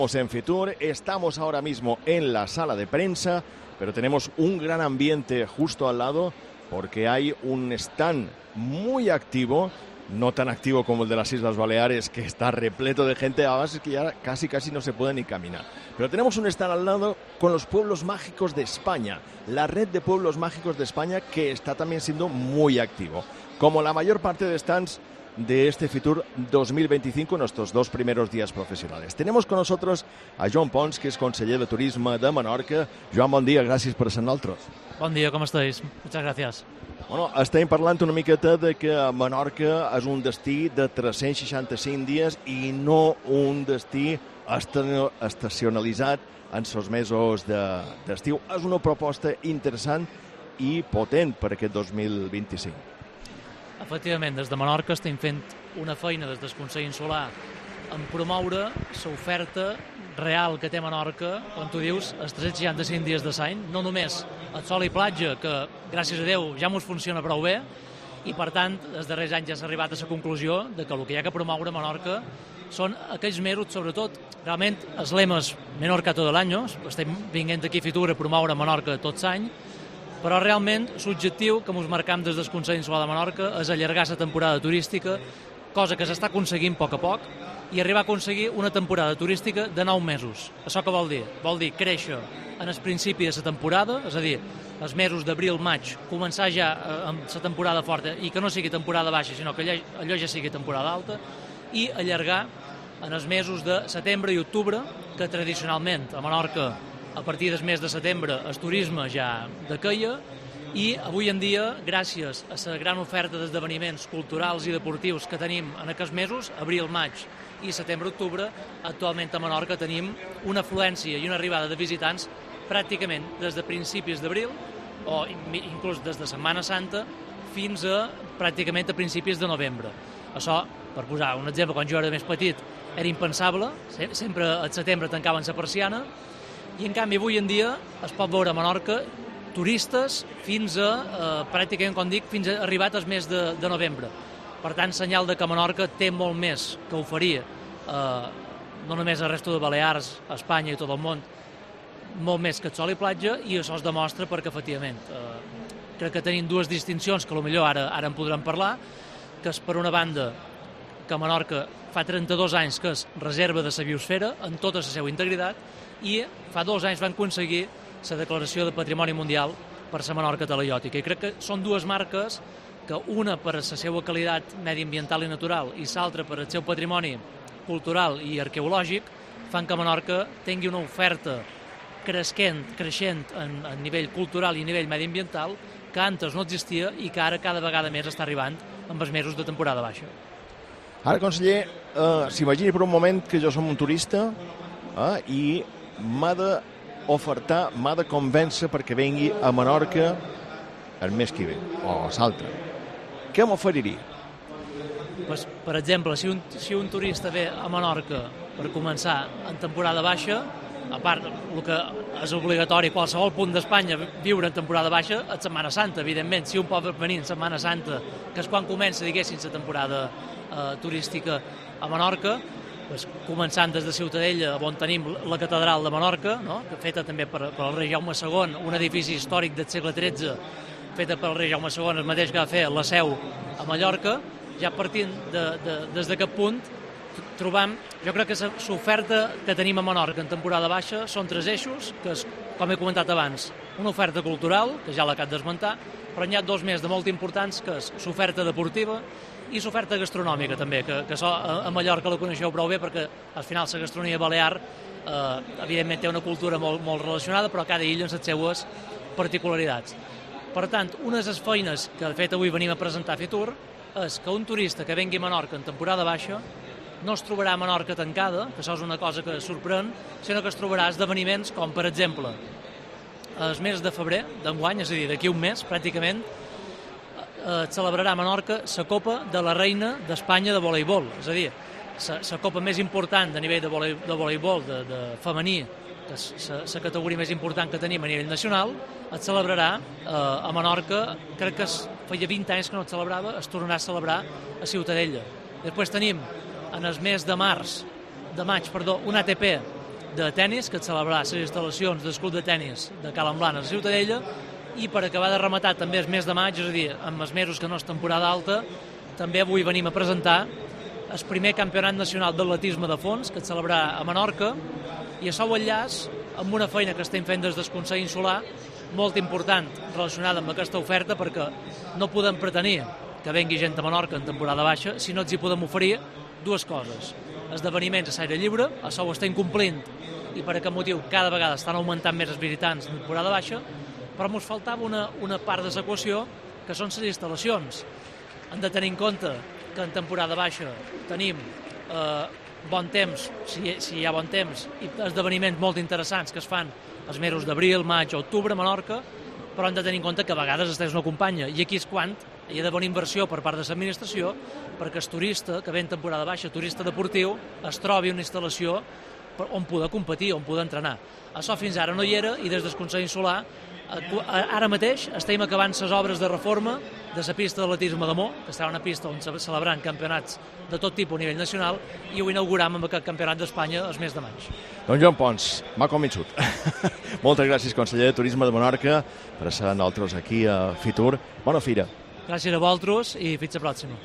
En Fitur, estamos ahora mismo en la sala de prensa, pero tenemos un gran ambiente justo al lado porque hay un stand muy activo, no tan activo como el de las Islas Baleares, que está repleto de gente, además es que ya casi no se puede ni caminar. Pero tenemos un stand al lado con los pueblos mágicos de España, la red de pueblos mágicos de España, que está también siendo muy activo. Como la mayor parte de stands de este Fitur 2025, nuestros 2 primeros días profesionales. Tenemos con nosotros a Joan Pons, que és conseller de Turisme de Menorca. Joan, bon dia, gràcies per ser amb nosaltres. Bon dia, com estáis? Muchas gracias. Bueno, estem parlant una miqueta de que Menorca és un destí de 365 dies i no un destí estacionalitzat en els mesos d'estiu. És una proposta interessant i potent per aquest 2025. Efectivament, des de Menorca estem fent una feina des del Consell Insular en promoure l'oferta real que té Menorca, quan tu dius, els 365 dies de l'any, no només el sol i platja, que gràcies a Déu ja mos funciona prou bé, i per tant, els darrers anys ja s'ha arribat a la conclusió de que el que hi ha que promoure a Menorca són aquells mesos, sobretot, realment, els lemes Menorca tot l'any, estem vinguent aquí a Fitur a promoure Menorca tot l'any, però realment l'objectiu que ens marcam des del Consell Insular de Menorca és allargar la temporada turística, cosa que s'està aconseguint a poc, i arribar a aconseguir una temporada turística de 9 mesos. Això què vol dir? Vol dir créixer en el principi de la temporada, és a dir, els mesos d'abril-maig, començar ja amb la temporada forta i que no sigui temporada baixa, sinó que allò ja sigui temporada alta, i allargar en els mesos de setembre i octubre, que tradicionalment a Menorca a partir del mes de setembre el turisme ja decaia, i avui en dia, gràcies a la gran oferta d'esdeveniments culturals i deportius que tenim en aquests mesos, abril, maig i setembre-octubre, actualment a Menorca tenim una afluència i una arribada de visitants pràcticament des de principis d'abril o inclús des de Setmana Santa fins a pràcticament a principis de novembre. Això, per posar un exemple, quan jo era més petit era impensable, sempre al setembre tancaven la persiana, i en canvi avui en dia es pot veure a Menorca turistes fins a, pràcticament com dic, fins a arribat al mes de novembre. Per tant, senyal de que Menorca té molt més que oferir, no només a la resta de Balears, a Espanya i tot el món, molt més que el sol i platja, i això es demostra perquè, efectivament, crec que tenim 2 distincions que potser ara en podrem parlar, que és, per una banda, que Menorca fa 32 anys que és reserva de la biosfera en tota la seva integritat, i fa 2 anys van aconseguir la declaració de Patrimoni Mundial per la Menorca Talaiòtica. I crec que són 2 marques que, una per la seva qualitat mediambiental i natural i l'altra per el seu patrimoni cultural i arqueològic, fan que Menorca tingui una oferta creixent a nivell cultural i a nivell mediambiental que antes no existia i que ara cada vegada més està arribant amb els mesos de temporada baixa. Ara, conseller, s'imagini per un moment que jo som un turista i m'ha d'ofertar, m'ha de convèncer perquè vengui a Menorca el mes que ve, o l'altre. Què m'oferiria? Pues, per exemple, si un turista ve a Menorca per començar en temporada baixa, a part, el que és obligatori a qualsevol punt d'Espanya viure en temporada baixa, a Setmana Santa, evidentment. Si un pot venir en Setmana Santa, que és quan comença, diguéssim, la temporada turística a Menorca, pues, començant des de Ciutadella, on tenim la catedral de Menorca, no? Feta també per el rei Jaume II, un edifici històric del segle XIII, feta pel rei Jaume II, el mateix que va fer la Seu a Mallorca. Ja partint des d'aquest punt, trobam, jo crec que l'oferta que tenim a Menorca en temporada baixa són 3 eixos, que és, com he comentat abans, una oferta cultural, que ja l'acabo d'esmentar, però n'hi ha 2 més de molt importants, que és l'oferta deportiva i l'oferta gastronòmica també, que això a Mallorca la coneixeu prou bé perquè al final la gastronomia balear evidentment té una cultura molt relacionada, però cada illa amb les seues particularitats. Per tant, una de les feines que de fet avui venim a presentar a Fitur és que un turista que vengui a Menorca en temporada baixa no es trobarà a Menorca tancada, que això és una cosa que sorprèn, sinó que es trobarà esdeveniments com, per exemple, el mes de febrer d'enguany, és a dir, d'aquí un mes, pràcticament, celebrarà a Menorca la Copa de la Reina d'Espanya de voleibol, és a dir, la copa més important a nivell de voleibol de femení, que és la categoria més important que tenim a nivell nacional, es celebrarà a Menorca, crec que feia 20 anys que no es celebrava, es tornarà a celebrar a Ciutadella. Després tenim, en el mes de maig, un ATP de tennis que et celebrarà les instal·lacions del club de tennis de Cal Amblana a Ciutadella, i per acabar de rematar també el mes de maig, és a dir, amb els mesos que no és temporada alta, també avui venim a presentar el primer campionat nacional d'atletisme de fons que es celebrarà a Menorca, i això ho enllaç amb una feina que estem fent des del Consell Insular molt important relacionada amb aquesta oferta, perquè no podem pretenir que vengui gent a Menorca en temporada baixa si no ens hi podem oferir dues coses: esdeveniments a l'aire lliure, això ho estem complint i per aquest motiu cada vegada estan augmentant més els visitants en temporada baixa, però ens faltava una part de l'equació, que són les instal·lacions. Hem de tenir en compte que en temporada baixa tenim bon temps, si hi ha bon temps, i esdeveniments molt interessants que es fan els mesos d'abril, maig o octubre a Menorca, però hem de tenir en compte que a vegades el temps no acompanya, i aquí és quan hi ha d'haver una inversió per part de l'administració perquè el turista que ve en temporada baixa, turista deportiu, es trobi una instal·lació on poder competir, on poder entrenar. Això fins ara no hi era, i des del Consell Insular ara mateix estem acabant les obres de reforma de la pista d'atletisme de Mo, que serà una pista on se celebraran campionats de tot tipus a nivell nacional, i ho inauguram amb aquest campionat d'Espanya el mes de maig. Don Joan Pons, m'ha convençut. Moltes gràcies, conseller de Turisme de Menorca, per estar amb nosaltres aquí a Fitur. Bona fira. Gràcies a vosaltres i fins la pròxima.